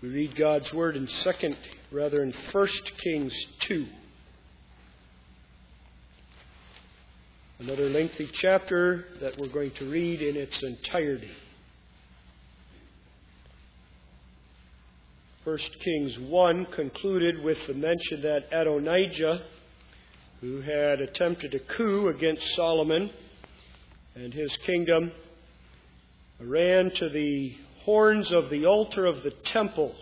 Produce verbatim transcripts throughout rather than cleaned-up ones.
We read God's Word in second, rather in First Kings two. Another lengthy chapter that we're going to read in its entirety. First Kings one concluded with the mention that Adonijah, who had attempted a coup against Solomon and his kingdom, ran to the horns of the altar of the temple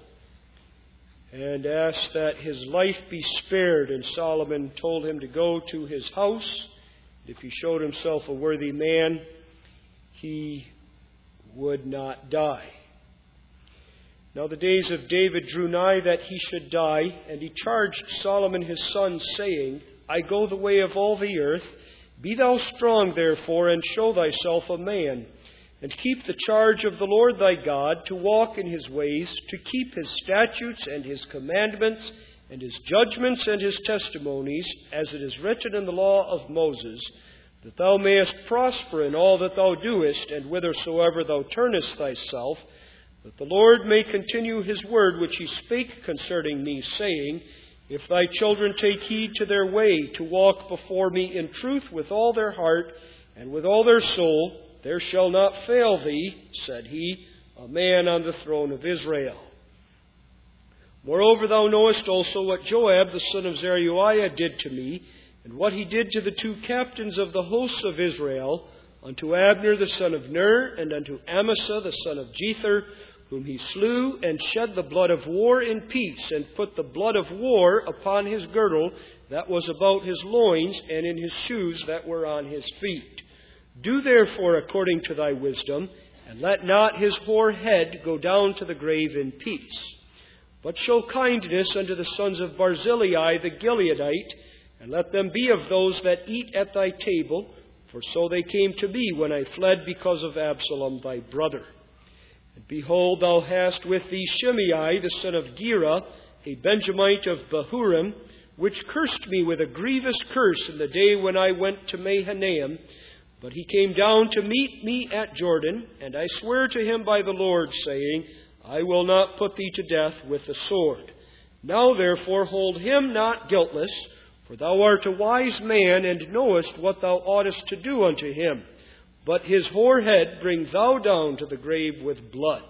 and asked that his life be spared. And Solomon told him to go to his house. If he showed himself a worthy man, he would not die. Now the days of David drew nigh that he should die, and he charged Solomon his son, saying, I go the way of all the earth. Be thou strong, therefore, and show thyself a man, and keep the charge of the Lord thy God, to walk in his ways, to keep his statutes and his commandments, and his judgments and his testimonies, as it is written in the law of Moses, that thou mayest prosper in all that thou doest, and whithersoever thou turnest thyself, that the Lord may continue his word which he spake concerning me, saying, If thy children take heed to their way, to walk before me in truth with all their heart and with all their soul, there shall not fail thee, said he, a man on the throne of Israel. Moreover, thou knowest also what Joab the son of Zeruiah did to me, and what he did to the two captains of the hosts of Israel, unto Abner the son of Ner, and unto Amasa the son of Jether, whom he slew, and shed the blood of war in peace, and put the blood of war upon his girdle that was about his loins, and in his shoes that were on his feet. Do therefore according to thy wisdom, and let not his hoar head go down to the grave in peace. But show kindness unto the sons of Barzillai the Gileadite, and let them be of those that eat at thy table, for so they came to me when I fled because of Absalom thy brother. And behold, thou hast with thee Shimei the son of Gera, a Benjamite of Bahurim, which cursed me with a grievous curse in the day when I went to Mahanaim. But he came down to meet me at Jordan, and I swear to him by the Lord, saying, I will not put thee to death with the sword. Now therefore hold him not guiltless, for thou art a wise man, and knowest what thou oughtest to do unto him. But his hoar head bring thou down to the grave with blood.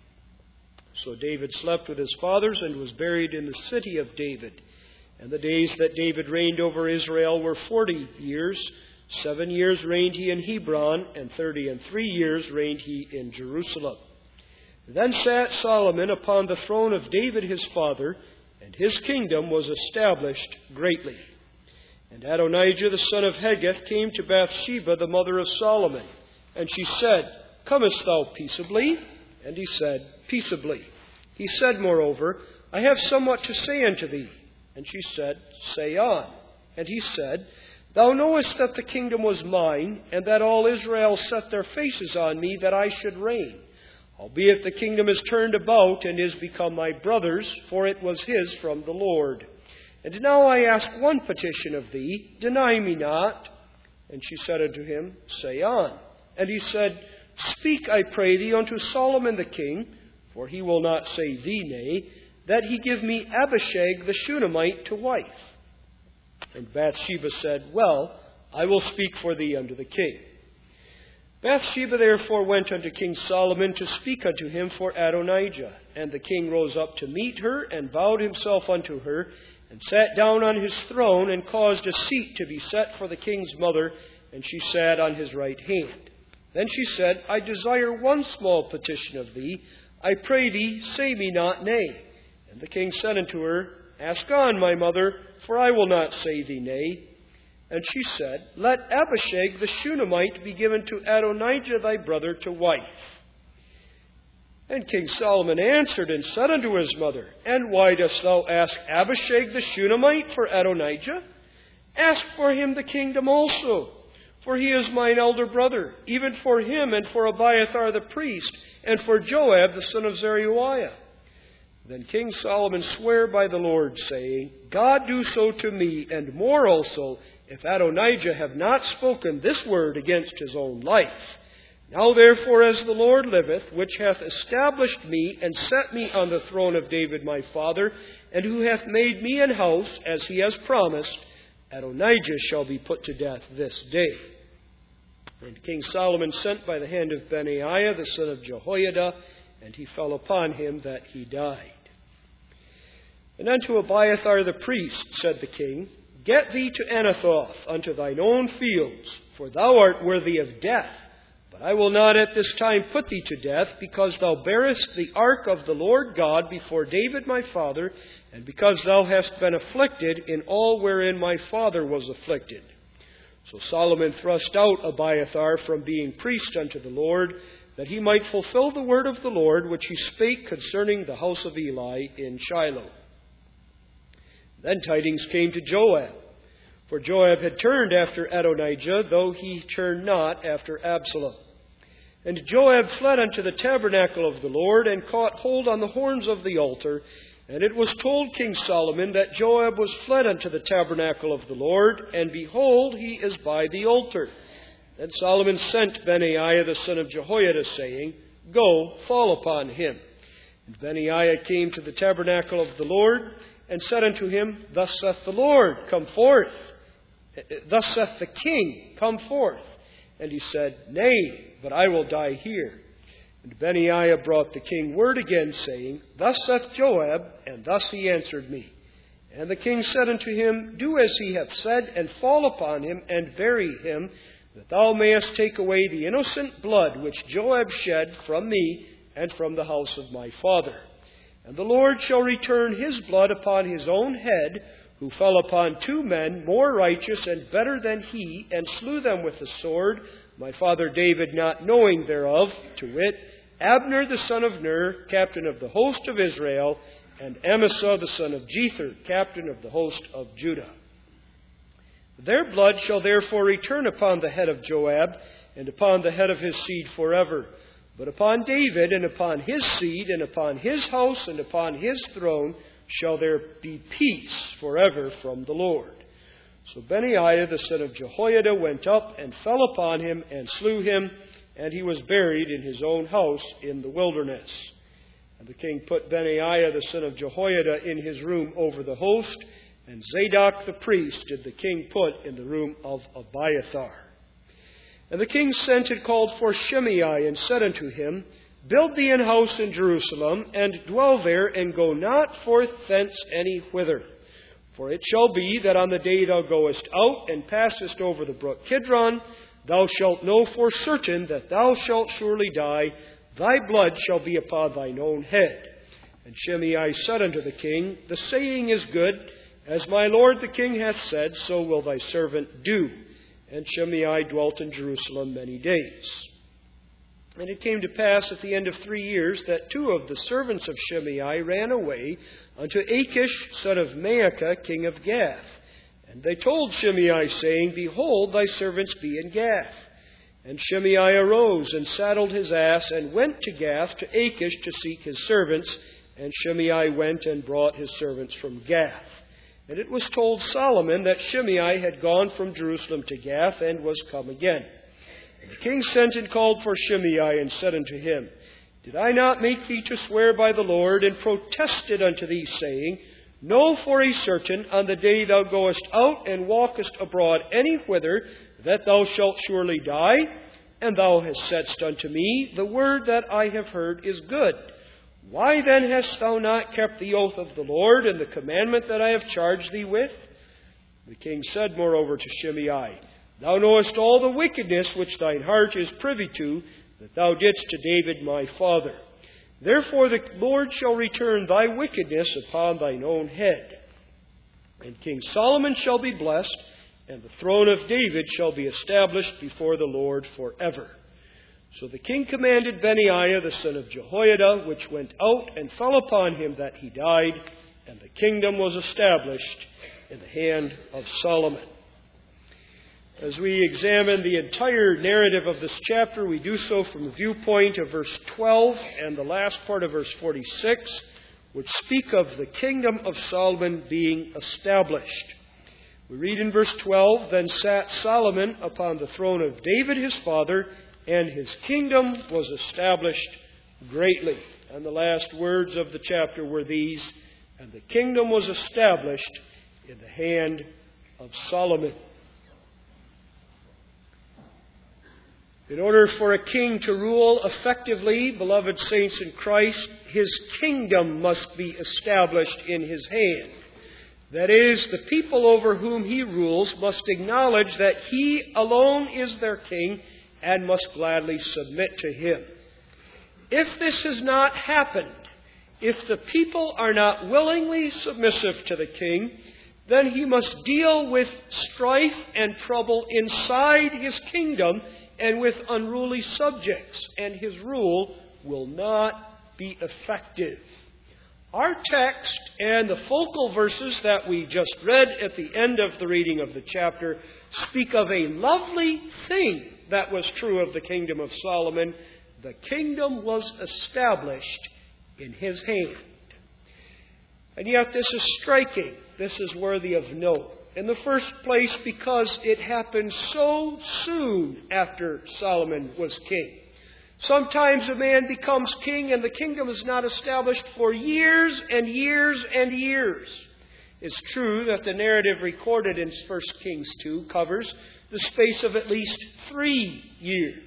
So David slept with his fathers, and was buried in the city of David. And the days that David reigned over Israel were forty years. Seven years reigned he in Hebron, and thirty and three years reigned he in Jerusalem. Then sat Solomon upon the throne of David his father, and his kingdom was established greatly. And Adonijah the son of Haggith came to Bathsheba the mother of Solomon, and she said, Comest thou peaceably? And he said, Peaceably. He said, moreover, I have somewhat to say unto thee. And she said, Say on. And he said, Thou knowest that the kingdom was mine, and that all Israel set their faces on me, that I should reign. Albeit the kingdom is turned about, and is become my brother's, for it was his from the Lord. And now I ask one petition of thee, deny me not. And she said unto him, Say on. And he said, Speak, I pray thee, unto Solomon the king, for he will not say thee nay, that he give me Abishag the Shunammite to wife. And Bathsheba said, Well, I will speak for thee unto the king. Bathsheba therefore went unto King Solomon to speak unto him for Adonijah. And the king rose up to meet her, and bowed himself unto her, and sat down on his throne, and caused a seat to be set for the king's mother, and she sat on his right hand. Then she said, I desire one small petition of thee. I pray thee, say me not nay. And the king said unto her, Ask on, my mother, for I will not say thee nay. And she said, Let Abishag the Shunammite be given to Adonijah thy brother to wife. And King Solomon answered and said unto his mother, And why dost thou ask Abishag the Shunammite for Adonijah? Ask for him the kingdom also, for he is mine elder brother, even for him and for Abiathar the priest, and for Joab the son of Zeruiah. Then King Solomon sware by the Lord, saying, God do so to me, and more also, if Adonijah have not spoken this word against his own life. Now therefore, as the Lord liveth, which hath established me and set me on the throne of David my father, and who hath made me an house, as he has promised, Adonijah shall be put to death this day. And King Solomon sent by the hand of Benaiah the son of Jehoiada, and he fell upon him that he died. And unto Abiathar the priest said the king, Get thee to Anathoth unto thine own fields, for thou art worthy of death. But I will not at this time put thee to death, because thou bearest the ark of the Lord God before David my father, and because thou hast been afflicted in all wherein my father was afflicted. So Solomon thrust out Abiathar from being priest unto the Lord, that he might fulfill the word of the Lord which he spake concerning the house of Eli in Shiloh. Then tidings came to Joab. For Joab had turned after Adonijah, though he turned not after Absalom. And Joab fled unto the tabernacle of the Lord, and caught hold on the horns of the altar. And it was told King Solomon that Joab was fled unto the tabernacle of the Lord, and behold, he is by the altar. Then Solomon sent Benaiah the son of Jehoiada, saying, Go, fall upon him. And Benaiah came to the tabernacle of the Lord, and said unto him, Thus saith the Lord, Come forth. Thus saith the king, Come forth. And he said, Nay, but I will die here. And Benaiah brought the king word again, saying, Thus saith Joab, and thus he answered me. And the king said unto him, Do as he hath said, and fall upon him, and bury him, that thou mayest take away the innocent blood which Joab shed from me and from the house of my father. And the Lord shall return his blood upon his own head, who fell upon two men more righteous and better than he, and slew them with the sword, my father David not knowing thereof, to wit, Abner the son of Ner, captain of the host of Israel, and Amasa the son of Jether, captain of the host of Judah. Their blood shall therefore return upon the head of Joab, and upon the head of his seed forever. But upon David, and upon his seed, and upon his house, and upon his throne, shall there be peace forever from the Lord. So Benaiah the son of Jehoiada went up and fell upon him and slew him, and he was buried in his own house in the wilderness. And the king put Benaiah the son of Jehoiada in his room over the host, and Zadok the priest did the king put in the room of Abiathar. And the king sent and called for Shimei, and said unto him, Build thee an house in Jerusalem, and dwell there, and go not forth thence any whither. For it shall be that on the day thou goest out, and passest over the brook Kidron, thou shalt know for certain that thou shalt surely die, thy blood shall be upon thine own head. And Shimei said unto the king, The saying is good, as my lord the king hath said, so will thy servant do. And Shimei dwelt in Jerusalem many days. And it came to pass at the end of three years that two of the servants of Shimei ran away unto Achish, son of Maacah, king of Gath. And they told Shimei, saying, Behold, thy servants be in Gath. And Shimei arose and saddled his ass, and went to Gath to Achish to seek his servants. And Shimei went and brought his servants from Gath. And it was told Solomon that Shimei had gone from Jerusalem to Gath, and was come again. And the king sent and called for Shimei, and said unto him, Did I not make thee to swear by the Lord, and protested unto thee, saying, Know for a certain, on the day thou goest out and walkest abroad any whither, that thou shalt surely die? And thou hast saidst unto me, The word that I have heard is good. Why then hast thou not kept the oath of the Lord, and the commandment that I have charged thee with? The king said moreover to Shimei, Thou knowest all the wickedness which thine heart is privy to, that thou didst to David my father. Therefore the Lord shall return thy wickedness upon thine own head. And King Solomon shall be blessed, and the throne of David shall be established before the Lord forever. So the king commanded Benaiah the son of Jehoiada, which went out and fell upon him that he died, and the kingdom was established in the hand of Solomon. As we examine the entire narrative of this chapter, we do so from the viewpoint of verse twelve and the last part of verse forty-six, which speak of the kingdom of Solomon being established. We read in verse twelve, Then sat Solomon upon the throne of David his father, and his kingdom was established greatly. And the last words of the chapter were these, and the kingdom was established in the hand of Solomon. In order for a king to rule effectively, beloved saints in Christ, his kingdom must be established in his hand. That is, the people over whom he rules must acknowledge that he alone is their king and must gladly submit to him. If this has not happened, if the people are not willingly submissive to the king, then he must deal with strife and trouble inside his kingdom and with unruly subjects, and his rule will not be effective. Our text and the focal verses that we just read at the end of the reading of the chapter speak of a lovely thing that was true of the kingdom of Solomon. The kingdom was established in his hand. And yet this is striking. This is worthy of note. In the first place, because it happened so soon after Solomon was king. Sometimes a man becomes king and the kingdom is not established for years and years and years. It's true that the narrative recorded in First Kings two covers the space of at least three years.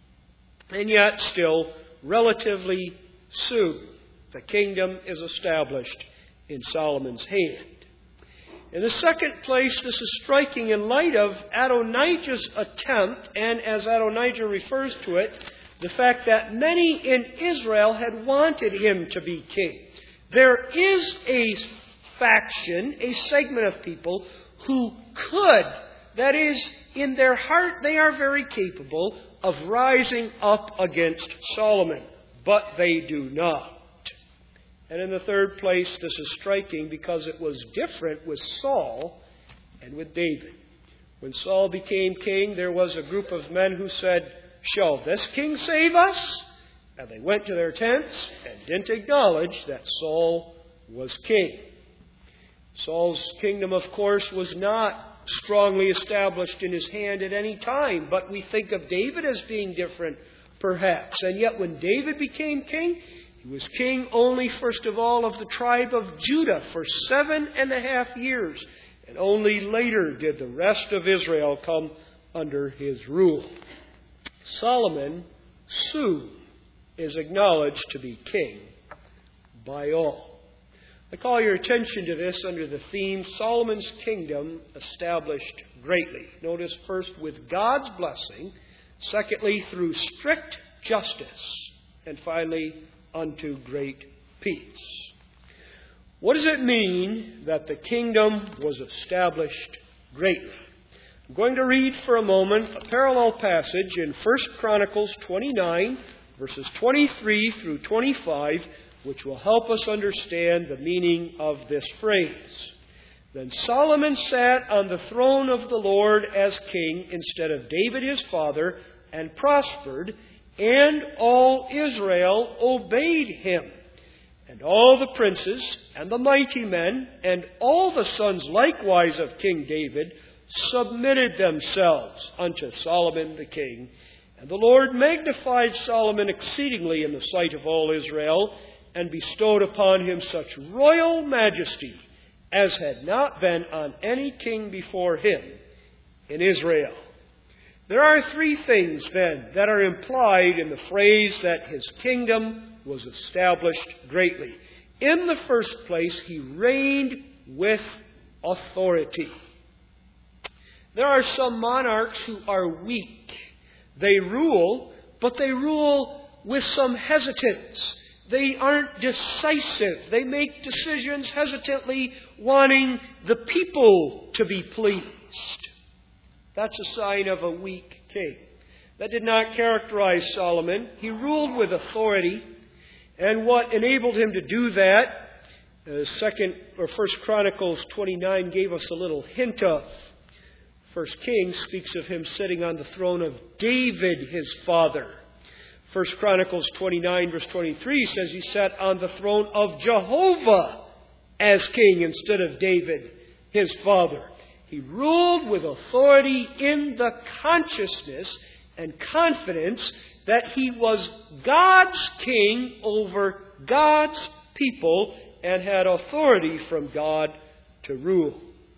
And yet, still, relatively soon, the kingdom is established in Solomon's hand. In the second place, this is striking in light of Adonijah's attempt, and as Adonijah refers to it, the fact that many in Israel had wanted him to be king. There is a faction, a segment of people who could, that is, in their heart they are very capable of rising up against Solomon, but they do not. And in the third place, this is striking because it was different with Saul and with David. When Saul became king, there was a group of men who said, "Shall this king save us?" And they went to their tents and didn't acknowledge that Saul was king. Saul's kingdom, of course, was not strongly established in his hand at any time, but we think of David as being different, perhaps. And yet when David became king, he was king only, first of all, of the tribe of Judah for seven and a half years. And only later did the rest of Israel come under his rule. Solomon soon is acknowledged to be king by all. I call your attention to this under the theme, Solomon's kingdom established greatly. Notice first, with God's blessing. Secondly, through strict justice. And finally, unto great peace. What does it mean that the kingdom was established greatly? I'm going to read for a moment a parallel passage in First Chronicles twenty-nine, verses twenty-three through twenty-five, which will help us understand the meaning of this phrase. Then Solomon sat on the throne of the Lord as king instead of David his father, and prospered, and all Israel obeyed him. And all the princes and the mighty men and all the sons likewise of King David submitted themselves unto Solomon the king. And the Lord magnified Solomon exceedingly in the sight of all Israel, and bestowed upon him such royal majesty as had not been on any king before him in Israel. There are three things, then, that are implied in the phrase that his kingdom was established greatly. In the first place, he reigned with authority. There are some monarchs who are weak. They rule, but they rule with some hesitance. They aren't decisive. They make decisions hesitantly, wanting the people to be pleased. That's a sign of a weak king. That did not characterize Solomon. He ruled with authority. And what enabled him to do that, uh, second or First Chronicles twenty-nine gave us a little hint of. First Kings speaks of him sitting on the throne of David, his father. First Chronicles twenty-nine, verse twenty-three says he sat on the throne of Jehovah as king instead of David, his father. He ruled with authority in the consciousness and confidence that he was God's king over God's people and had authority from God to rule.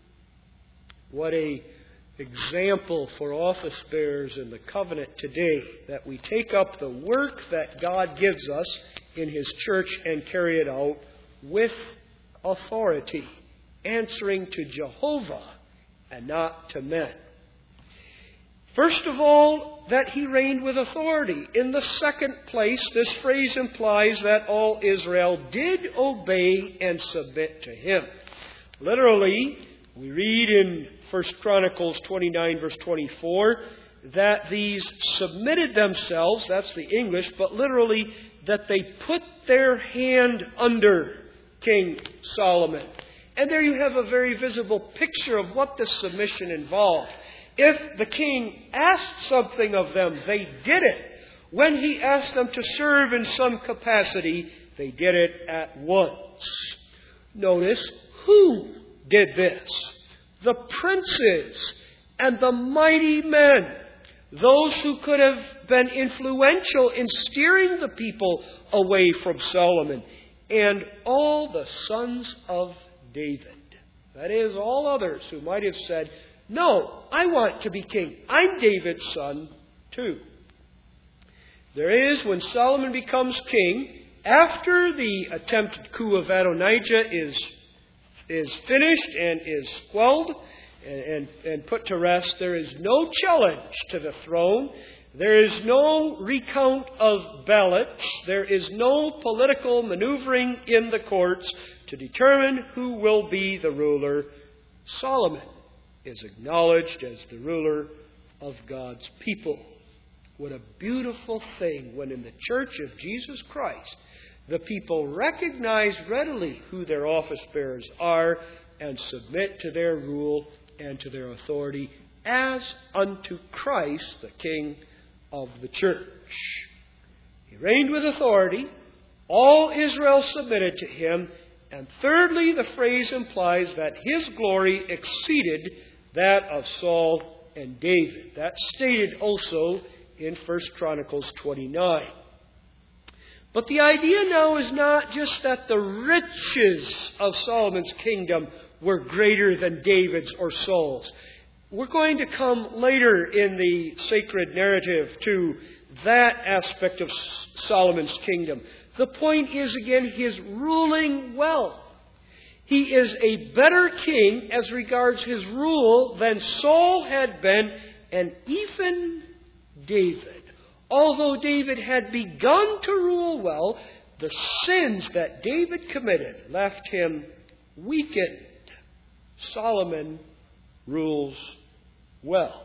What a example for office bearers in the covenant today, that we take up the work that God gives us in His church and carry it out with authority, answering to Jehovah and not to men. First of all, that he reigned with authority. In the second place, this phrase implies that all Israel did obey and submit to him. Literally, we read in First Chronicles twenty-nine, verse twenty-four, that these submitted themselves, that's the English, but literally that they put their hand under King Solomon. And there you have a very visible picture of what this submission involved. If the king asked something of them, they did it. When he asked them to serve in some capacity, they did it at once. Notice who did this. The princes and the mighty men, those who could have been influential in steering the people away from Solomon, and all the sons of David. That is, all others who might have said, no, I want to be king. I'm David's son too. There is, when Solomon becomes king, after the attempted coup of Adonijah is, is finished and is quelled and, and, and put to rest, there is no challenge to the throne. There is no recount of ballots. There is no political maneuvering in the courts to determine who will be the ruler. Solomon is acknowledged as the ruler of God's people. What a beautiful thing when in the church of Jesus Christ, the people recognize readily who their office bearers are and submit to their rule and to their authority as unto Christ, the King of the church. He reigned with authority. All Israel submitted to him. And thirdly, the phrase implies that his glory exceeded that of Saul and David. That's stated also in First Chronicles twenty-nine. But the idea now is not just that the riches of Solomon's kingdom were greater than David's or Saul's. We're going to come later in the sacred narrative to that aspect of Solomon's kingdom. The point is, again, his ruling well. He is a better king as regards his rule than Saul had been, and even David. Although David had begun to rule well, the sins that David committed left him weakened. Solomon rules well.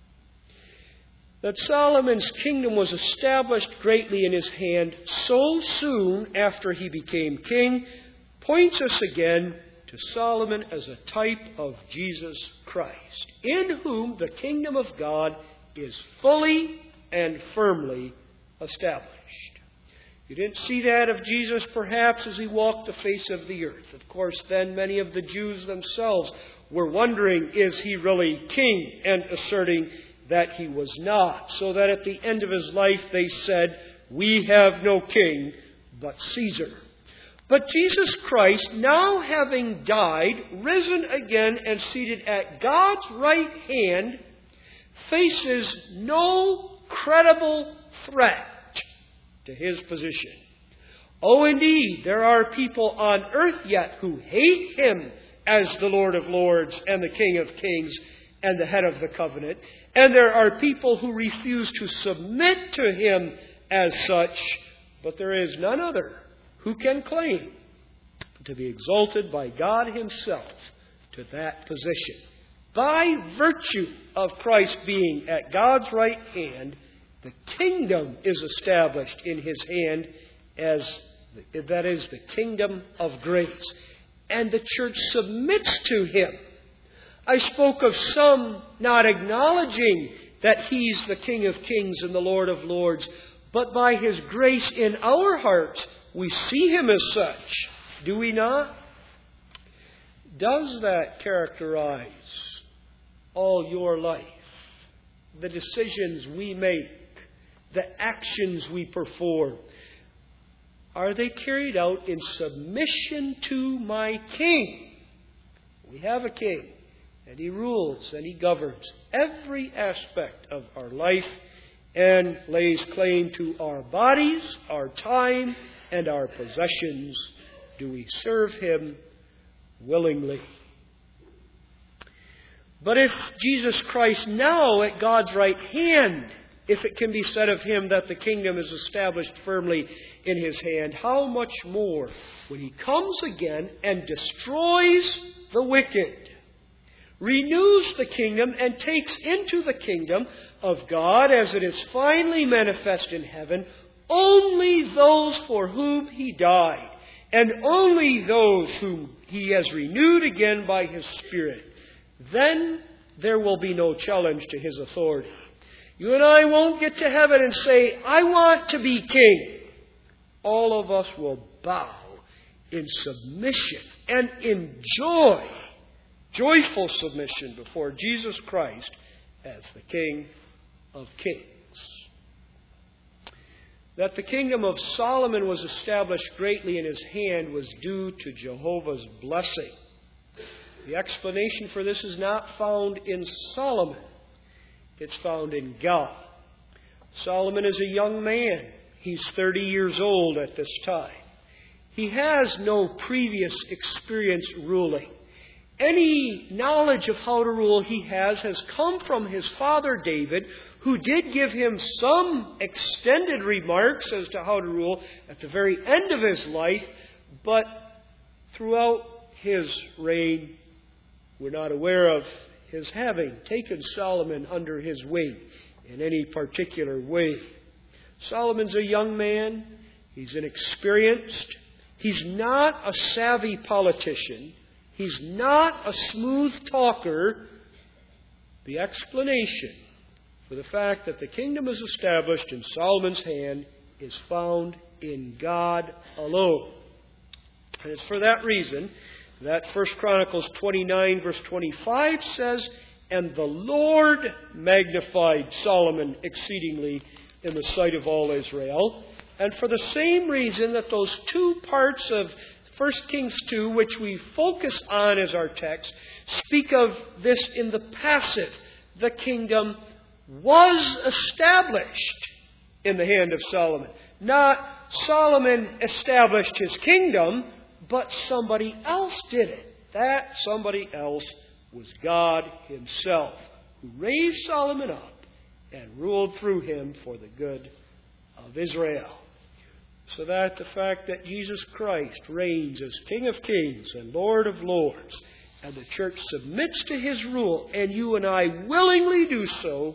That Solomon's kingdom was established greatly in his hand so soon after he became king points us again to Solomon as a type of Jesus Christ, in whom the kingdom of God is fully and firmly established. You didn't see that of Jesus perhaps as he walked the face of the earth. Of course, then many of the Jews themselves were wondering, is he really king? And asserting that he was not. So that at the end of his life they said, we have no king but Caesar. But Jesus Christ, now having died, risen again, and seated at God's right hand, faces no credible threat to his position. Oh, indeed, there are people on earth yet who hate him as the Lord of Lords and the King of Kings and the head of the covenant. And there are people who refuse to submit to him as such. But there is none other who can claim to be exalted by God himself to that position. By virtue of Christ being at God's right hand, the kingdom is established in his hand as, that is, the kingdom of grace. And the church submits to him. I spoke of some not acknowledging that he's the King of Kings and the Lord of Lords, but by his grace in our hearts, we see him as such. Do we not? Does that characterize all your life? the decisions we make, the actions we perform, are they carried out in submission to my King? We have a King, and He rules and He governs every aspect of our life and lays claim to our bodies, our time, and our possessions. Do we serve Him willingly? But if Jesus Christ now at God's right hand, if it can be said of Him that the kingdom is established firmly in His hand, how much more when He comes again and destroys the wicked, renews the kingdom, and takes into the kingdom of God, as it is finally manifest in heaven, only those for whom He died, and only those whom He has renewed again by His Spirit. Then there will be no challenge to His authority. You and I won't get to heaven and say, I want to be king. All of us will bow in submission and enjoy joyful submission before Jesus Christ as the King of Kings. That the kingdom of Solomon was established greatly in his hand was due to Jehovah's blessing. The explanation for this is not found in Solomon. It's found in God. Solomon is a young man. He's thirty years old at this time. He has no previous experience ruling. Any knowledge of how to rule he has has come from his father David, who did give him some extended remarks as to how to rule at the very end of his life, but throughout his reign, we're not aware of his having taken Solomon under his wing in any particular way. Solomon's a young man. He's inexperienced. He's not a savvy politician. He's not a smooth talker. The explanation for the fact that the kingdom is established in Solomon's hand is found in God alone. And it's for that reason that First Chronicles twenty-nine verse twenty-five says, "And the Lord magnified Solomon exceedingly in the sight of all Israel." And for the same reason that those two parts of First Kings two, which we focus on as our text, speak of this in the passive. The kingdom was established in the hand of Solomon. Not Solomon established his kingdom, but somebody else did it. That somebody else was God Himself, who raised Solomon up and ruled through him for the good of Israel. So that the fact that Jesus Christ reigns as King of Kings and Lord of Lords, and the church submits to His rule, and you and I willingly do so,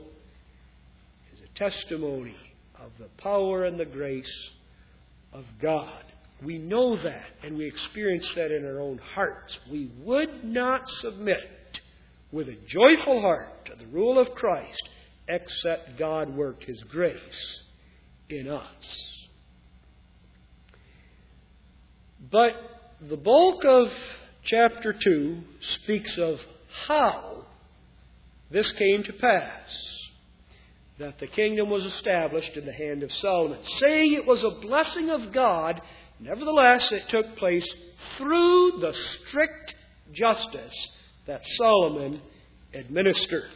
is a testimony of the power and the grace of God. We know that, and we experience that in our own hearts. We would not submit with a joyful heart to the rule of Christ, except God worked His grace in us. But the bulk of chapter two speaks of how this came to pass, that the kingdom was established in the hand of Solomon. Saying it was a blessing of God, nevertheless it took place through the strict justice that Solomon administered.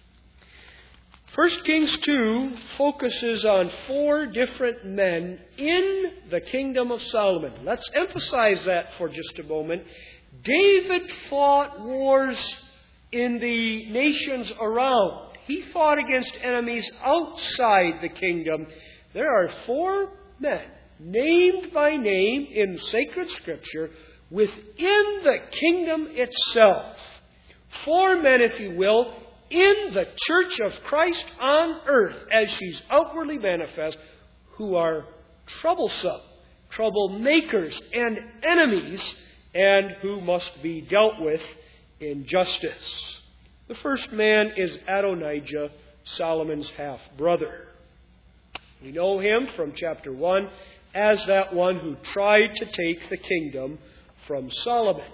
First Kings two focuses on four different men in the kingdom of Solomon. Let's emphasize that for just a moment. David fought wars in the nations around. He fought against enemies outside the kingdom. There are four men, named by name in sacred Scripture, within the kingdom itself. Four men, if you will, in the church of Christ on earth, as she's outwardly manifest, who are troublesome, troublemakers, and enemies, and who must be dealt with in justice. The first man is Adonijah, Solomon's half-brother. We know him from chapter one as that one who tried to take the kingdom from Solomon.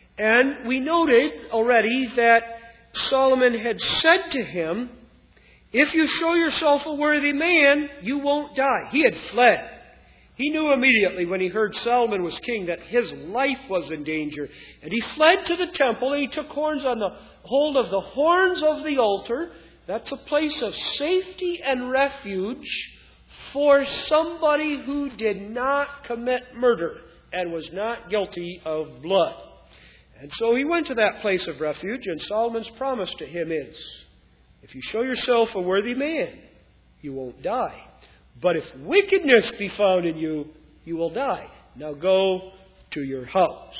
And we noted already that Solomon had said to him, If you show yourself a worthy man, you won't die. He had fled. He knew immediately when he heard Solomon was king that his life was in danger. And he fled to the temple and he took horns on the hold of the horns of the altar. That's a place of safety and refuge for somebody who did not commit murder and was not guilty of blood. And so he went to that place of refuge, and Solomon's promise to him is, if you show yourself a worthy man, you won't die. But if wickedness be found in you, you will die. Now go to your house.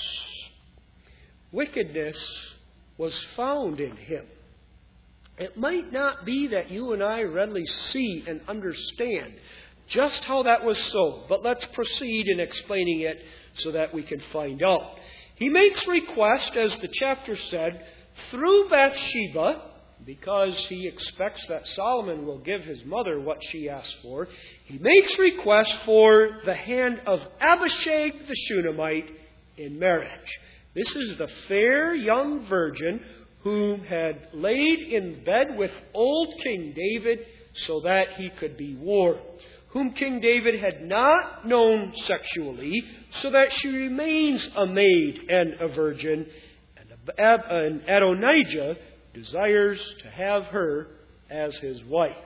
Wickedness was found in him. It might not be that you and I readily see and understand just how that was so, but let's proceed in explaining it so that we can find out. He makes request, as the chapter said, through Bathsheba, because he expects that Solomon will give his mother what she asked for. He makes request for the hand of Abishag the Shunammite in marriage. This is the fair young virgin who had laid in bed with old King David so that he could be warned, whom King David had not known sexually, so that she remains a maid and a virgin, and Adonijah desires to have her as his wife.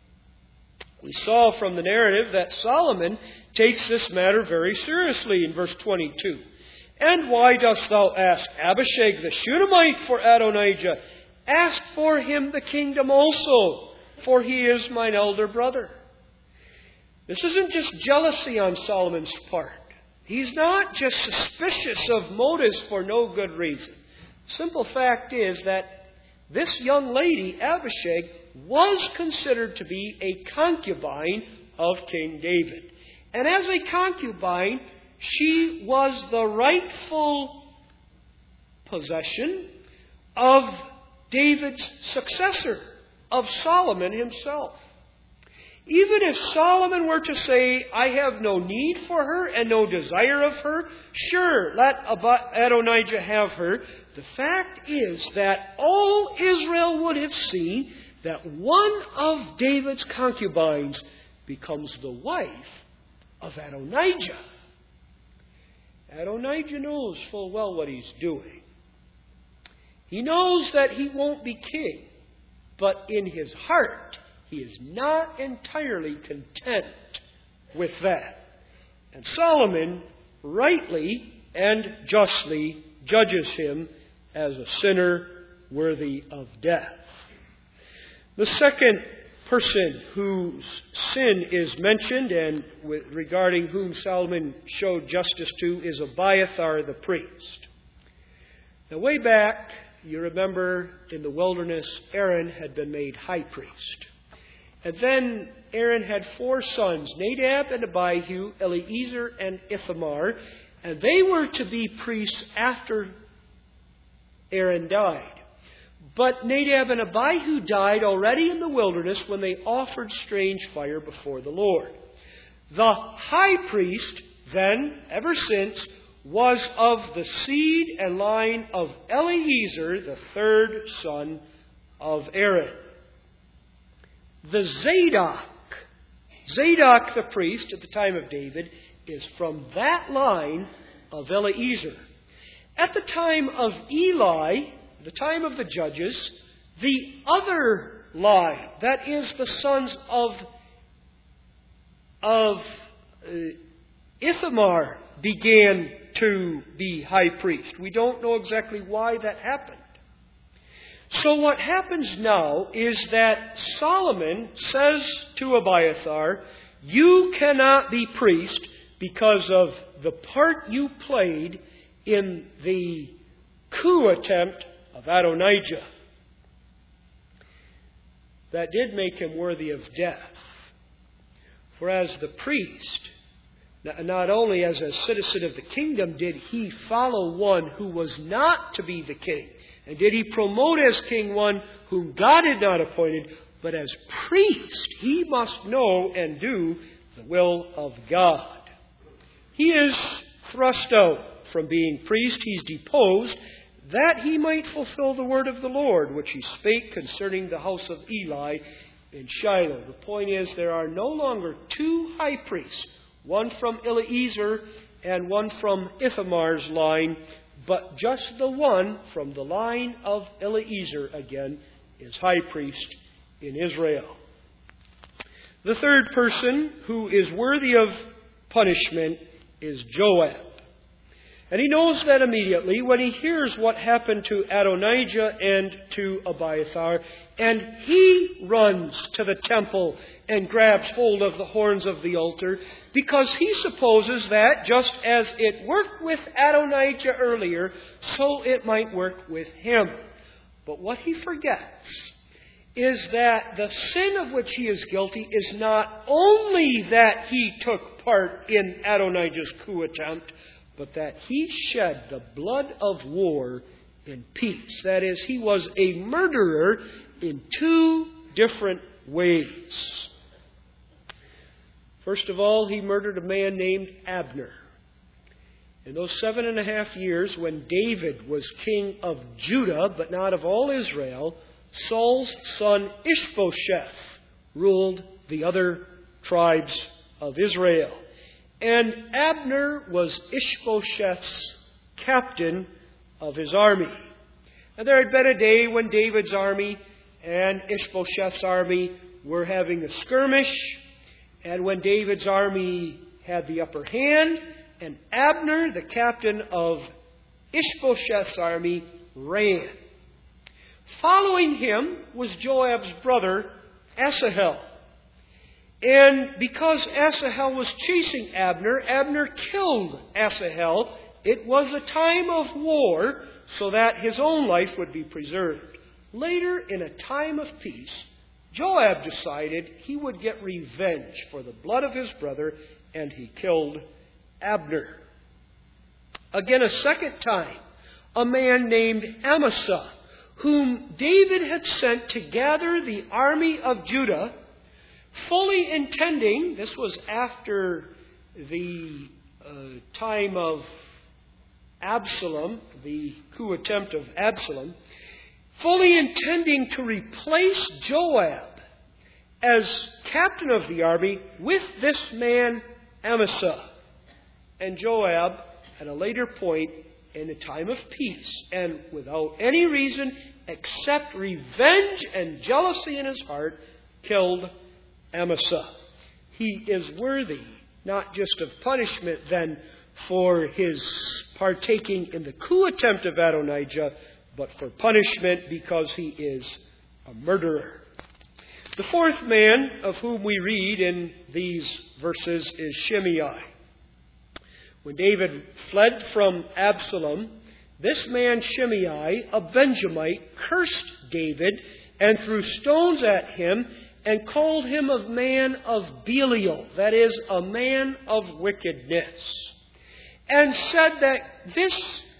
We saw from the narrative that Solomon takes this matter very seriously in verse twenty-two. And why dost thou ask Abishag the Shunammite for Adonijah? Ask for him the kingdom also, for he is mine elder brother. This isn't just jealousy on Solomon's part. He's not just suspicious of motives for no good reason. Simple fact is that this young lady, Abishag, was considered to be a concubine of King David. And as a concubine, she was the rightful possession of David's successor, of Solomon himself. Even if Solomon were to say, I have no need for her and no desire of her, sure, let Adonijah have her. The fact is that all Israel would have seen that one of David's concubines becomes the wife of Adonijah. Adonijah knows full well what he's doing. He knows that he won't be king, but in his heart, he is not entirely content with that. And Solomon rightly and justly judges him as a sinner worthy of death. The second person whose sin is mentioned and with regarding whom Solomon showed justice to is Abiathar the priest. Now way back, you remember in the wilderness, Aaron had been made high priest. And then Aaron had four sons, Nadab and Abihu, Eleazar and Ithamar, and they were to be priests after Aaron died. But Nadab and Abihu died already in the wilderness when they offered strange fire before the Lord. The high priest, then, ever since, was of the seed and line of Eleazar, the third son of Aaron. The Zadok, Zadok the priest at the time of David, is from that line of Eleazar. At the time of Eli, the time of the judges, the other line, that is the sons of, of uh, Ithamar, began to be high priest. We don't know exactly why that happened. So what happens now is that Solomon says to Abiathar, you cannot be priest because of the part you played in the coup attempt of Adonijah. That did make him worthy of death. For as the priest, not only as a citizen of the kingdom did he follow one who was not to be the king, and did he promote as king one whom God had not appointed, but as priest he must know and do the will of God. He is thrust out from being priest. He's deposed that he might fulfill the word of the Lord, which he spake concerning the house of Eli in Shiloh. The point is, there are no longer two high priests, one from Eleazar and one from Ithamar's line, but just the one from the line of Eleazar again is high priest in Israel. The third person who is worthy of punishment is Joab. And he knows that immediately when he hears what happened to Adonijah and to Abiathar, and he runs to the temple and grabs hold of the horns of the altar, because he supposes that just as it worked with Adonijah earlier, so it might work with him. But what he forgets is that the sin of which he is guilty is not only that he took part in Adonijah's coup attempt, but that he shed the blood of war in peace. That is, he was a murderer in two different ways. First of all, he murdered a man named Abner. In those seven and a half years when David was king of Judah, but not of all Israel, Saul's son Ishbosheth ruled the other tribes of Israel. And Abner was Ishbosheth's captain of his army. And there had been a day when David's army and Ishbosheth's army were having a skirmish, and when David's army had the upper hand, and Abner, the captain of Ishbosheth's army, ran. Following him was Joab's brother, Asahel. And because Asahel was chasing Abner, Abner killed Asahel. It was a time of war so that his own life would be preserved. Later, in a time of peace, Joab decided he would get revenge for the blood of his brother, and he killed Abner. Again, a second time, a man named Amasa, whom David had sent to gather the army of Judah, fully intending, this was after the uh, time of Absalom, the coup attempt of Absalom, fully intending to replace Joab as captain of the army with this man Amasa. And Joab, at a later point, in a time of peace, and without any reason except revenge and jealousy in his heart, killed Amasa. He is worthy not just of punishment then for his partaking in the coup attempt of Adonijah, but for punishment because he is a murderer. The fourth man of whom we read in these verses is Shimei. When David fled from Absalom, this man Shimei, a Benjamite, cursed David and threw stones at him and called him a man of Belial, that is, a man of wickedness, and said that this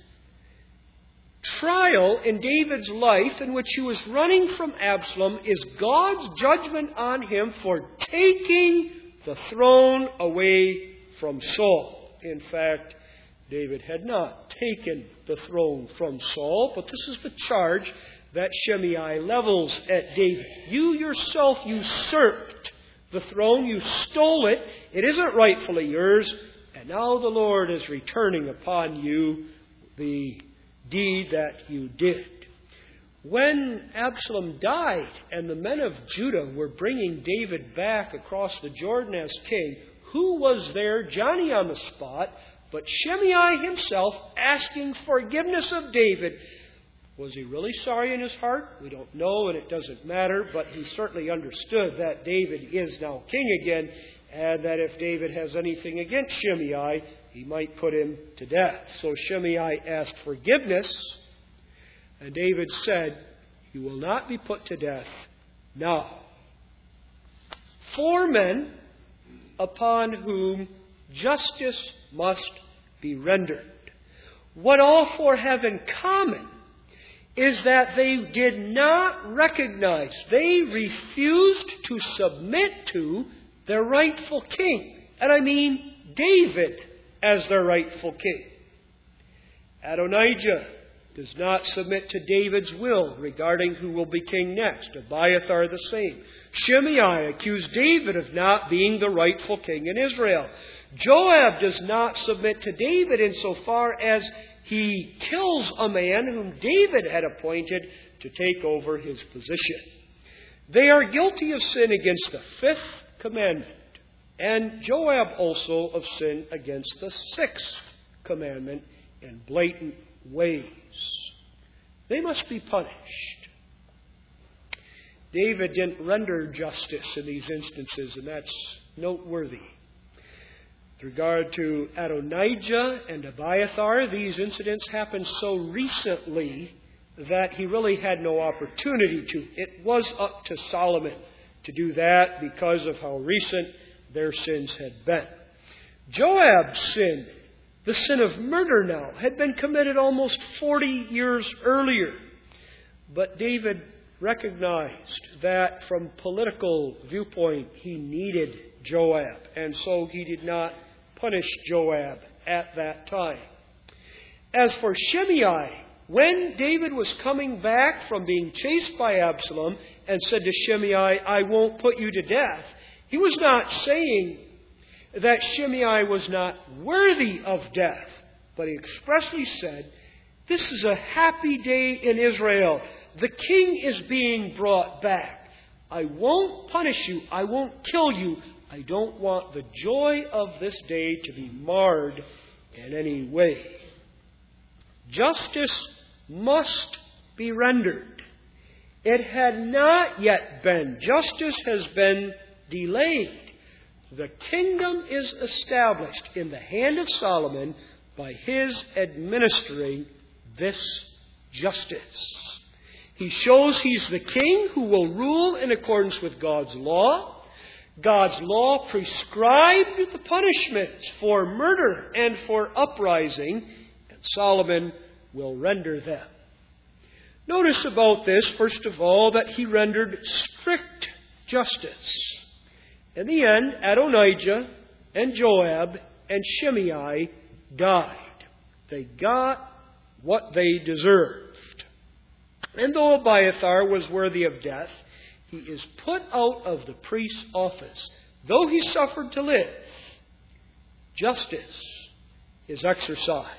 trial in David's life in which he was running from Absalom is God's judgment on him for taking the throne away from Saul. In fact, David had not taken the throne from Saul, but this is the charge that Shimei levels at David. You yourself usurped the throne, you stole it, it isn't rightfully yours, and now the Lord is returning upon you the deed that you did. When Absalom died and the men of Judah were bringing David back across the Jordan as king, who was there, Johnny on the spot, but Shimei himself asking forgiveness of David? Was he really sorry in his heart? We don't know, and it doesn't matter, but he certainly understood that David is now king again, and that if David has anything against Shimei, he might put him to death. So Shimei asked forgiveness, and David said, "You will not be put to death now." Four men upon whom justice must be rendered. What all four have in common is that they did not recognize, they refused to submit to their rightful king. And I mean David as their rightful king. Adonijah does not submit to David's will regarding who will be king next. Abiathar the same. Shimei accused David of not being the rightful king in Israel. Joab does not submit to David insofar as he kills a man whom David had appointed to take over his position. They are guilty of sin against the fifth commandment, and Joab also of sin against the sixth commandment in blatant ways. They must be punished. David didn't render justice in these instances, and that's noteworthy. With regard to Adonijah and Abiathar, these incidents happened so recently that he really had no opportunity to. It was up to Solomon to do that because of how recent their sins had been. Joab's sin, the sin of murder now, had been committed almost forty years earlier. But David recognized that from political viewpoint he needed Joab, and so he did not punish Joab at that time. As for Shimei, when David was coming back from being chased by Absalom and said to Shimei, I won't put you to death, he was not saying that Shimei was not worthy of death, but he expressly said, this is a happy day in Israel. The king is being brought back. I won't punish you. I won't kill you. I don't want the joy of this day to be marred in any way. Justice must be rendered. It had not yet been. Justice has been delayed. The kingdom is established in the hand of Solomon by his administering this justice. He shows he's the king who will rule in accordance with God's law. God's law prescribed the punishments for murder and for uprising, and Solomon will render them. Notice about this, first of all, that he rendered strict justice. In the end, Adonijah and Joab and Shimei died. They got what they deserved. And though Abiathar was worthy of death, he is put out of the priest's office. Though he suffered to live, justice is exercised.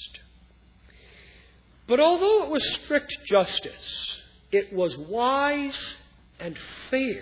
But although it was strict justice, it was wise and fair.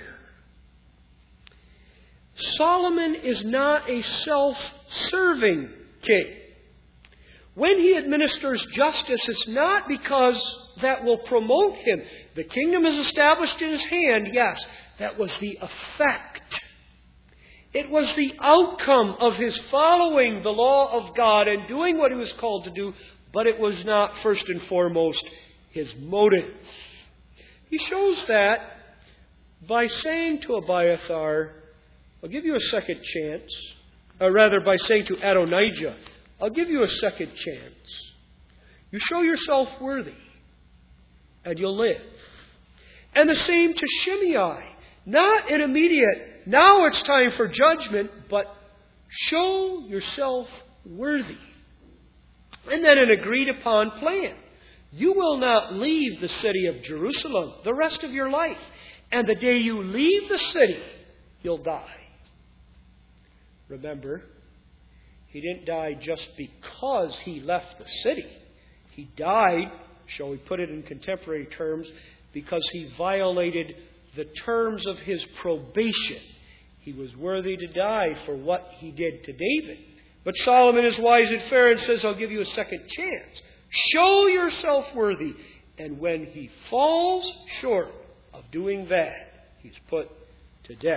Solomon is not a self-serving king. When he administers justice, it's not because that will promote him. The kingdom is established in his hand, yes. That was the effect. It was the outcome of his following the law of God and doing what he was called to do, but it was not first and foremost his motive. He shows that by saying to Abiathar, I'll give you a second chance, or rather by saying to Adonijah, I'll give you a second chance. You show yourself worthy, and you'll live. And the same to Shimei. Not an immediate, now it's time for judgment, but show yourself worthy. And then an agreed upon plan. You will not leave the city of Jerusalem the rest of your life. And the day you leave the city, you'll die. Remember, he didn't die just because he left the city. He died, shall we put it in contemporary terms, because he violated the terms of his probation. He was worthy to die for what he did to David. But Solomon is wise and fair and says, I'll give you a second chance. Show yourself worthy. And when he falls short of doing that, he's put to death.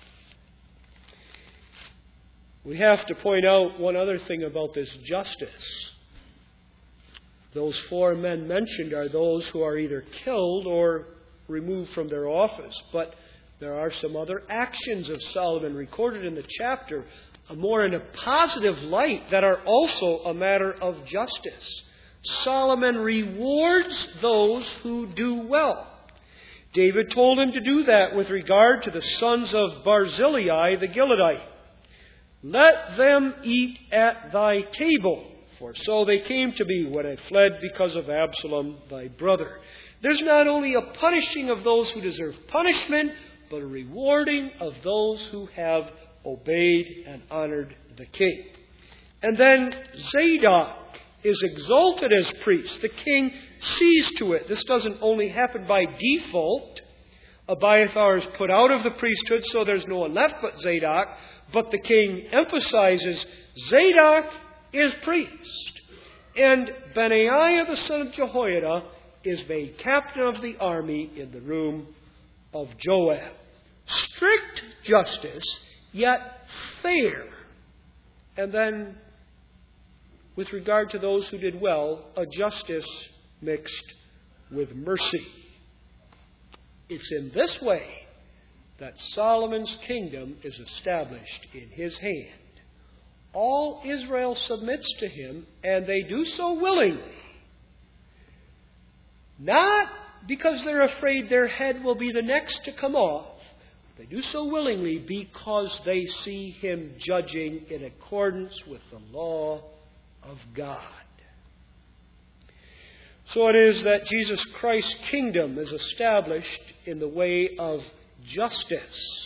We have to point out one other thing about this justice. Those four men mentioned are those who are either killed or removed from their office. But there are some other actions of Solomon recorded in the chapter, more in a positive light, that are also a matter of justice. Solomon rewards those who do well. David told him to do that with regard to the sons of Barzillai the Gileadite. Let them eat at thy table, For so they came to be when I fled because of Absalom thy brother. There's not only a punishing of those who deserve punishment, but a rewarding of those who have obeyed and honored the king. And then Zadok is exalted as priest. The king sees to it. This doesn't only happen by default. Abiathar is put out of the priesthood, so there's no one left but Zadok. But the king emphasizes Zadok is priest. And Benaiah the son of Jehoiada is made captain of the army in the room of Joab. Strict justice, yet fair. And then, with regard to those who did well, a justice mixed with mercy. It's in this way that Solomon's kingdom is established in his hand. All Israel submits to him, and they do so willingly. Not because they're afraid their head will be the next to come off. They do so willingly because they see him judging in accordance with the law of God. So it is that Jesus Christ's kingdom is established in the way of justice.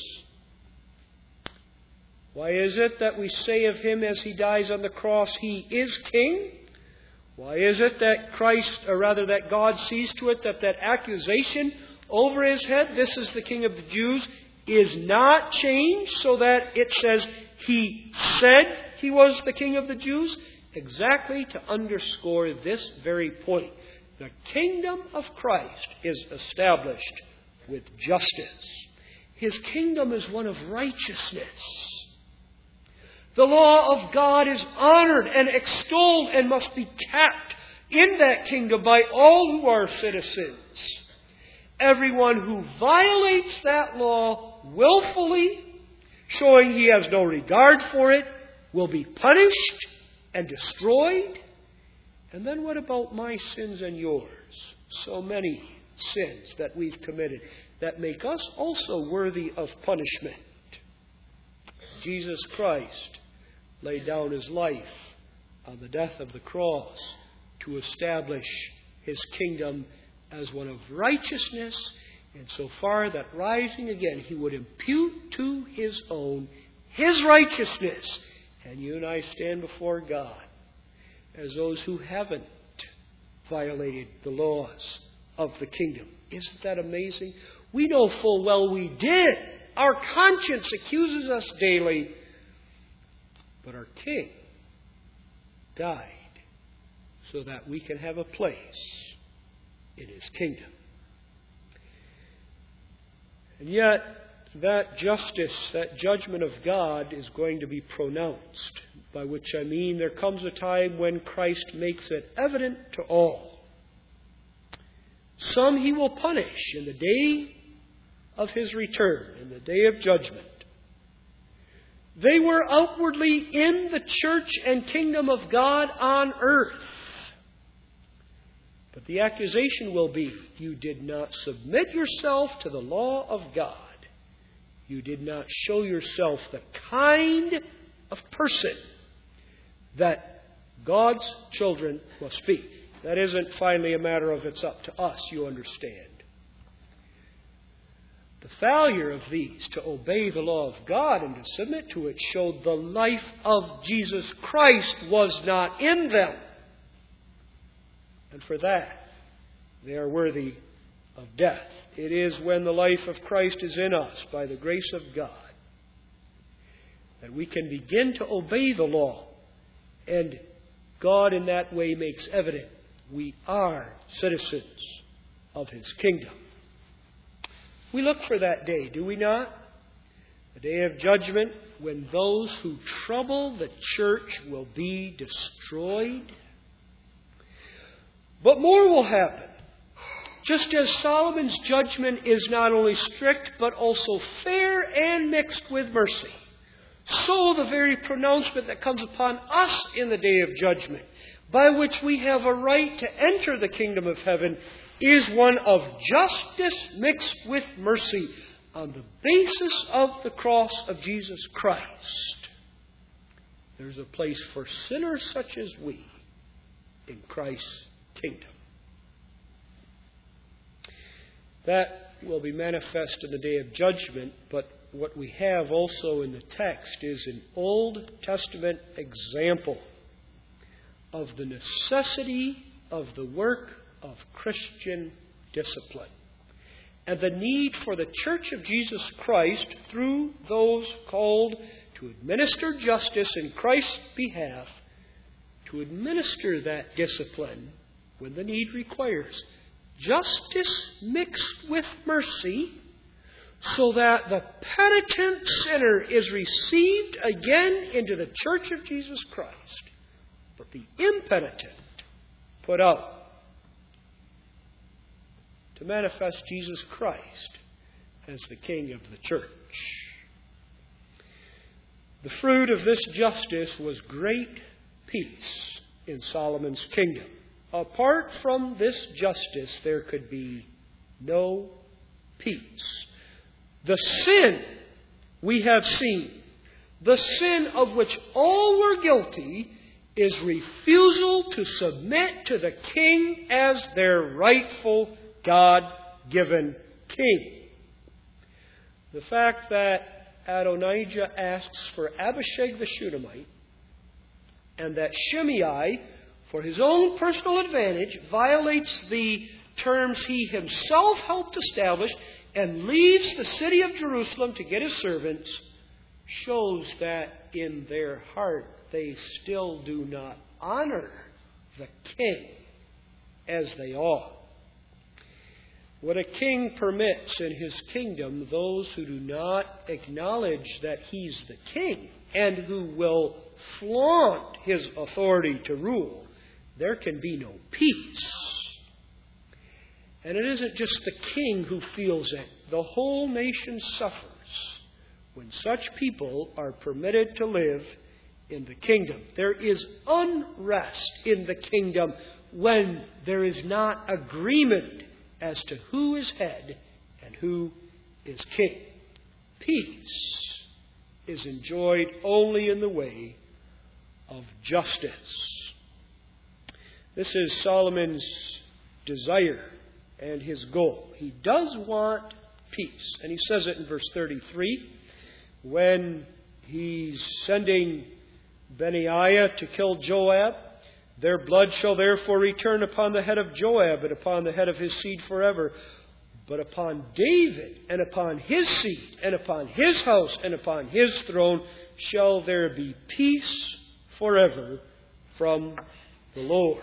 Why is it that we say of him as he dies on the cross, he is king? Why is it that Christ, or rather that God sees to it that that accusation over his head, this is the King of the Jews, is not changed so that it says he said he was the King of the Jews? Exactly to underscore this very point. The kingdom of Christ is established with justice. His kingdom is one of righteousness. The law of God is honored and extolled and must be kept in that kingdom by all who are citizens. Everyone who violates that law willfully, showing he has no regard for it, will be punished and destroyed. And then what about my sins and yours? So many sins that we've committed that make us also worthy of punishment. Jesus Christ laid down his life on the death of the cross to establish his kingdom as one of righteousness, and so far that rising again he would impute to his own his righteousness. And you and I stand before God as those who haven't violated the laws of the kingdom. Isn't that amazing? We know full well we did. Our conscience accuses us daily. But our King died so that we can have a place in his kingdom. And yet, that justice, that judgment of God is going to be pronounced. By which I mean there comes a time when Christ makes it evident to all. Some he will punish in the day of his return, in the day of judgment. They were outwardly in the church and kingdom of God on earth. But the accusation will be, you did not submit yourself to the law of God. You did not show yourself the kind of person that God's children must be. That isn't finally a matter of it's up to us, you understand. The failure of these to obey the law of God and to submit to it showed the life of Jesus Christ was not in them. And for that, they are worthy of death. It is when the life of Christ is in us by the grace of God that we can begin to obey the law. And God in that way makes evident we are citizens of his kingdom. We look for that day, do we not? The day of judgment when those who trouble the church will be destroyed. But more will happen. Just as Solomon's judgment is not only strict but also fair and mixed with mercy, so the very pronouncement that comes upon us in the day of judgment, by which we have a right to enter the kingdom of heaven, is one of justice mixed with mercy on the basis of the cross of Jesus Christ. There's a place for sinners such as we in Christ's kingdom. That will be manifest in the day of judgment, but what we have also in the text is an Old Testament example of the necessity of the work of Christian discipline and the need for the Church of Jesus Christ, through those called to administer justice in Christ's behalf, to administer that discipline when the need requires. Justice mixed with mercy, so that the penitent sinner is received again into the Church of Jesus Christ, but the impenitent put out to manifest Jesus Christ as the King of the church. The fruit of this justice was great peace in Solomon's kingdom. Apart from this justice, there could be no peace. The sin we have seen, the sin of which all were guilty, is refusal to submit to the king as their rightful God-given king. The fact that Adonijah asks for Abishag the Shunammite, and that Shimei, for his own personal advantage, violates the terms he himself helped establish and leaves the city of Jerusalem to get his servants, shows that in their heart they still do not honor the king as they ought. When a king permits in his kingdom those who do not acknowledge that he's the king and who will flaunt his authority to rule, there can be no peace. And it isn't just the king who feels it. The whole nation suffers when such people are permitted to live in the kingdom. There is unrest in the kingdom when there is not agreement as to who is head and who is king. Peace is enjoyed only in the way of justice. This is Solomon's desire and his goal. He does want peace. And he says it in verse thirty-three, when he's sending Benaiah to kill Joab. Their blood shall therefore return upon the head of Joab and upon the head of his seed forever. But upon David and upon his seed and upon his house and upon his throne shall there be peace forever from the Lord.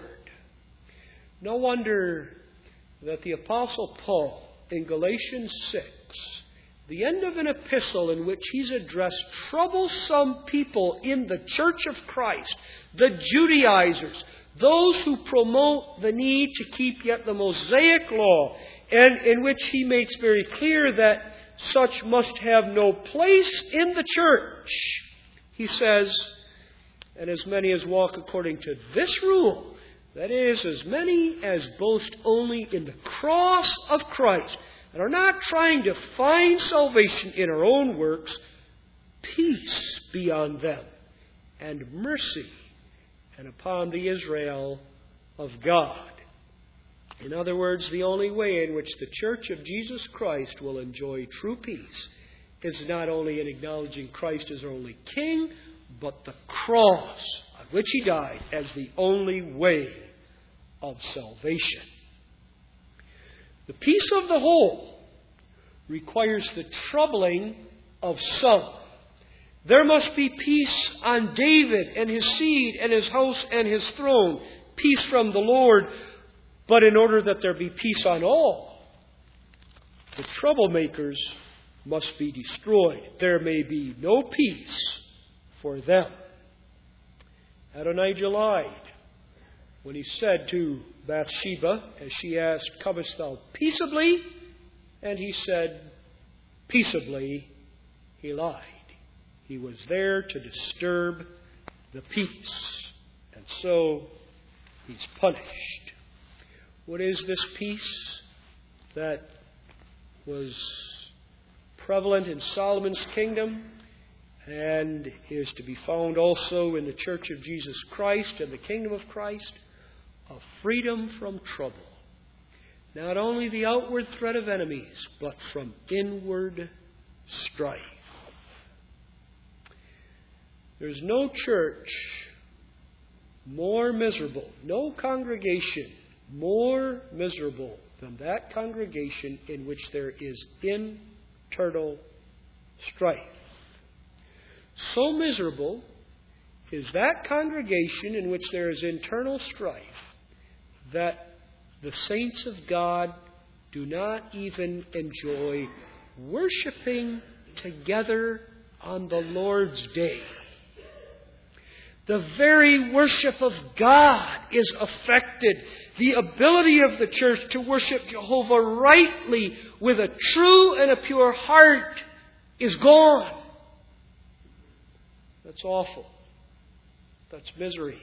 No wonder that the Apostle Paul in Galatians six, the end of an epistle in which he's addressed troublesome people in the church of Christ, the Judaizers, those who promote the need to keep yet the Mosaic law, and in which he makes very clear that such must have no place in the church. He says, and as many as walk according to this rule, that is, as many as boast only in the cross of Christ, and are not trying to find salvation in our own works, peace be on them, and mercy, and upon the Israel of God. In other words, the only way in which the Church of Jesus Christ will enjoy true peace is not only in acknowledging Christ as our only King, but the cross on which He died as the only way of salvation. The peace of the whole requires the troubling of some. There must be peace on David and his seed and his house and his throne. Peace from the Lord. But in order that there be peace on all, the troublemakers must be destroyed. There may be no peace for them. Adonijah lied when he said to Bathsheba, as she asked, "Comest thou peaceably?" And he said, peaceably. He lied. He was there to disturb the peace. And so he's punished. What is this peace that was prevalent in Solomon's kingdom and is to be found also in the Church of Jesus Christ and the kingdom of Christ? of freedom from trouble. Not only the outward threat of enemies, but from inward strife. There's no church more miserable, no congregation more miserable than that congregation in which there is internal strife. So miserable is that congregation in which there is internal strife that the saints of God do not even enjoy worshiping together on the Lord's day. The very worship of God is affected. The ability of the church to worship Jehovah rightly with a true and a pure heart is gone. That's awful. That's misery.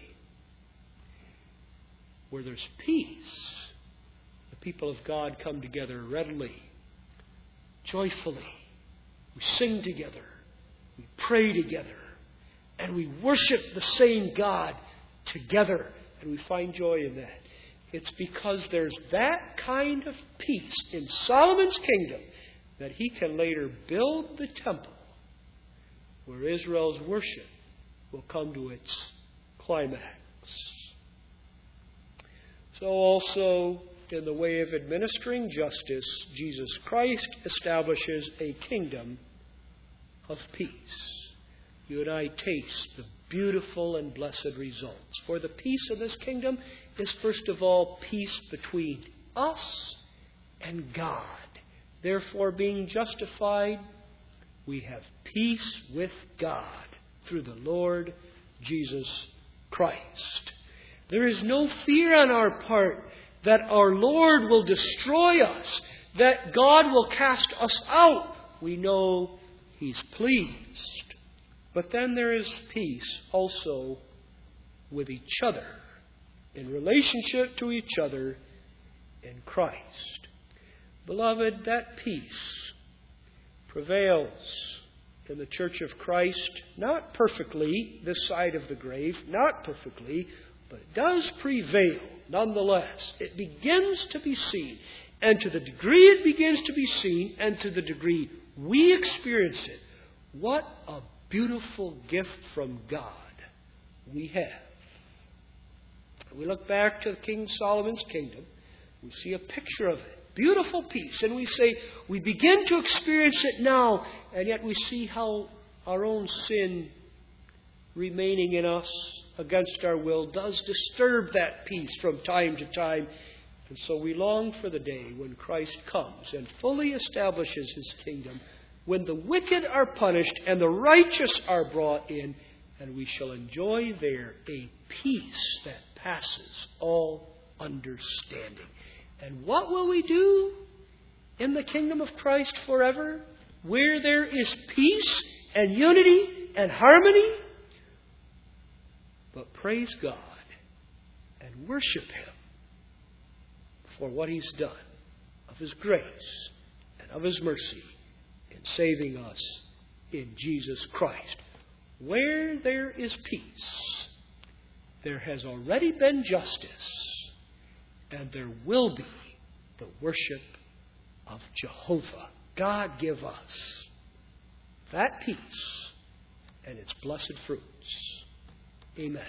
Where there's peace, the people of God come together readily, joyfully. We sing together. We pray together. And we worship the same God together. And we find joy in that. It's because there's that kind of peace in Solomon's kingdom that he can later build the temple where Israel's worship will come to its climax. So also, in the way of administering justice, Jesus Christ establishes a kingdom of peace. You and I taste the beautiful and blessed results. For the peace of this kingdom is first of all peace between us and God. Therefore, being justified, we have peace with God through the Lord Jesus Christ. There is no fear on our part that our Lord will destroy us, that God will cast us out. We know He's pleased. But then there is peace also with each other, in relationship to each other in Christ. Beloved, that peace prevails in the Church of Christ, not perfectly this side of the grave, not perfectly, but it does prevail nonetheless. It begins to be seen. And to the degree it begins to be seen, and to the degree we experience it, what a beautiful gift from God we have. We look back to King Solomon's kingdom. We see a picture of it. Beautiful peace. And we say, we begin to experience it now. And yet we see how our own sin remaining in us against our will does disturb that peace from time to time. And so we long for the day when Christ comes and fully establishes His kingdom, when the wicked are punished and the righteous are brought in, and we shall enjoy there a peace that passes all understanding. And what will we do in the kingdom of Christ forever, where there is peace and unity and harmony? But praise God and worship Him for what He's done, of His grace and of His mercy in saving us in Jesus Christ. Where there is peace, there has already been justice, and there will be the worship of Jehovah. God give us that peace and its blessed fruits. Amen.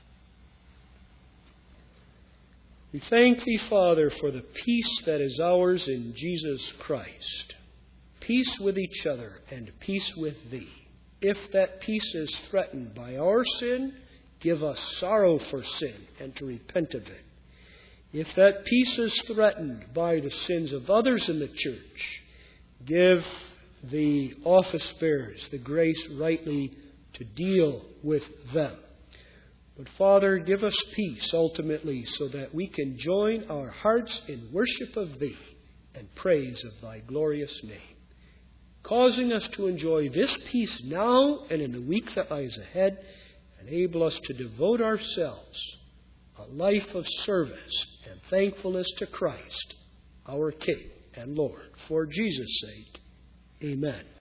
We thank Thee, Father, for the peace that is ours in Jesus Christ. Peace with each other and peace with Thee. If that peace is threatened by our sin, give us sorrow for sin and to repent of it. If that peace is threatened by the sins of others in the church, give the office bearers the grace rightly to deal with them. But Father, give us peace ultimately so that we can join our hearts in worship of Thee and praise of Thy glorious name, causing us to enjoy this peace now and in the week that lies ahead. Enable us to devote ourselves a life of service and thankfulness to Christ, our King and Lord. For Jesus' sake, amen.